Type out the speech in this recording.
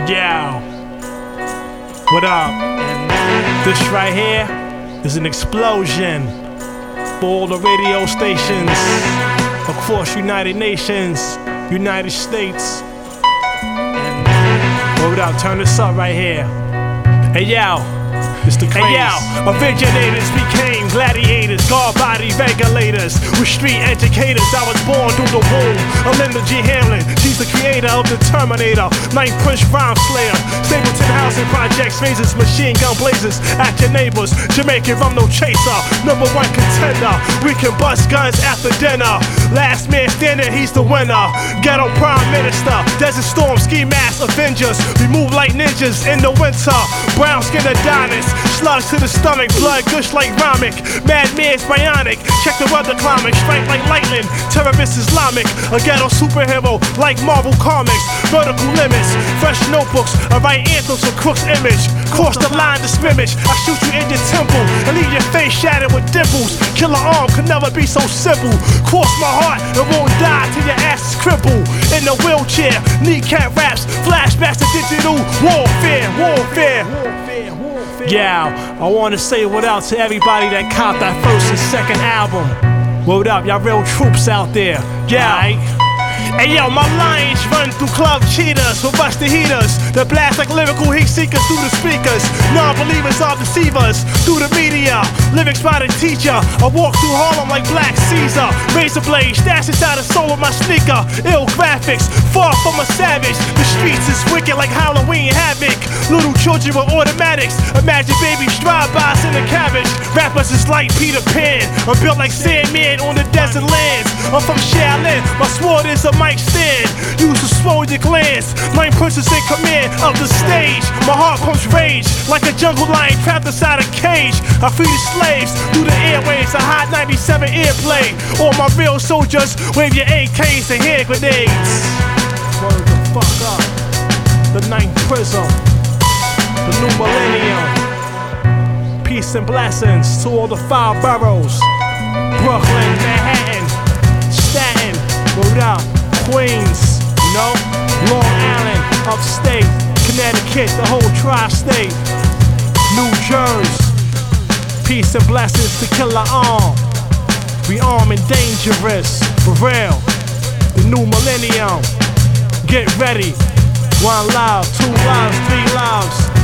Yeah. What up? This right here is an explosion for all the radio stations across United Nations, United States. What up? Turn this up right here. Hey yo, Mr. Craze. Hey yo, originators became gladiators, guard body regulators, with street educators. I was born through the womb of Linda G. Hamlin. She's the creator of the Terminator, Ninth Prince Rhyme Slayer, Stapleton Housing Projects, raises machine gun blazers at your neighbors. Jamaican rum no chaser, #1 contender. We can bust guns after dinner. Last man standing, he's the winner. Ghetto Prime Minister, Desert Storm, Ski Mask Avengers. We move like ninjas in the winter. Brown skin Adonis, slugs to the stomach, blood gush like Ramek. Madman's bionic, check the weather climate, strike like lightning. Terrorist Islamic, a ghetto superhero like Marvel Comics. Vertical limits, fresh notebooks, I write anthems for Crook's image. Cross the line to scrimmage, I shoot you in your temple and leave your face shattered with dimples. Killer arm could never be so simple. Cross my heart and won't die till your ass is crippled. In the wheelchair, kneecap raps, flashbacks to digital warfare. Yeah, I wanna say what up to everybody that copped that first and second album. What up, y'all real troops out there? Yeah. Hey yo, my lions run through club cheaters with busted heaters that blast like lyrical heat seekers through the speakers. Non-believers are deceivers through the media. Lyrics by the teacher. I walk through Harlem like Black Caesar. Razor blade, stash inside the soul of my sneaker. Ill graphics, far from a savage. The streets is wicked like Halloween havoc. Little children with automatics. Imagine babies drive-bys in the cabbage. Rappers is like Peter Pan. I'm built like Sandman on the desert lands. I'm from Shaolin. My sword is a mic stand. Use to swallow your glands. Nine princes in command of the stage. My heart pumps rage like a jungle lion trapped inside a cage. I free the slaves through the airwaves. A hot 97 airplay. All my real soldiers wave your AKs and hand grenades. Word the fuck up. The ninth prism. The new millennium. Peace and blessings to all the 5 boroughs. Brooklyn, Manhattan, Staten, word up. Queens, you know, Long Island, upstate, Connecticut, the whole tri-state, New Jersey. Peace and blessings to Killer Arm. We armed and dangerous, for real. The new millennium. Get ready. 1 love, 2 lives, 3 lives.